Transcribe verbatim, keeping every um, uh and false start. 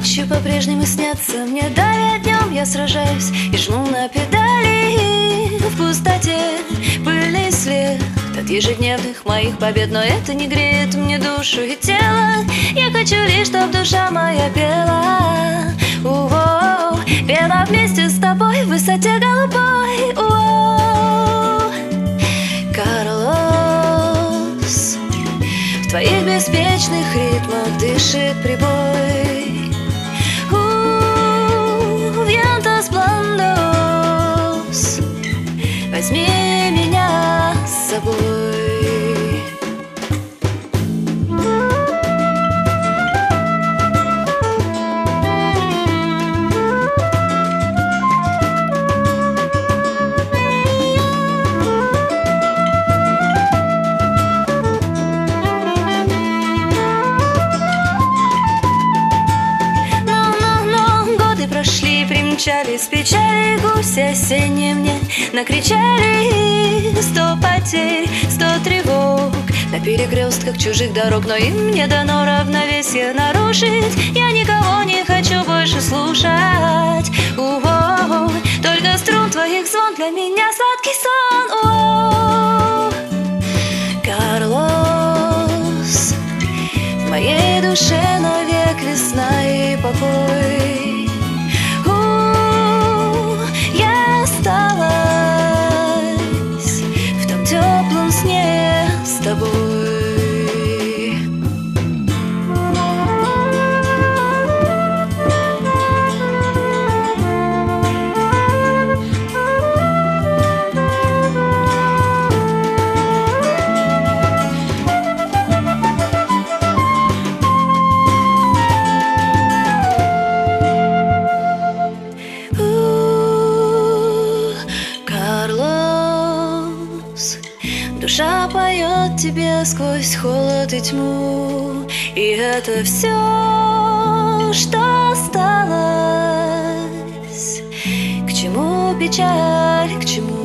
Ночью по-прежнему снятся мне дали, днем я сражаюсь и жму на педали. В пустоте пыльный след от ежедневных моих побед, но это не греет мне душу и тело. Я хочу лишь, чтоб душа моя пела, у-о, пела вместе с тобой в высоте голубой. У-о, Карлос, в твоих беспечных ритмах дышит прибой. У-у-у, возьми меня с собой. Примчались печали гуси осенние мне, накричали сто потерь, сто тревог на перекрестках чужих дорог, но им не дано равновесие нарушить. Я никого не хочу больше слушать. У-о-о, только струн твоих звон для меня сладкий сон. У-о-о, Карлос, в моей душе навек весна и покой. В том теплом сне с тобой. Душа поет тебе сквозь холод и тьму, и это все, что осталось. К чему печаль, к чему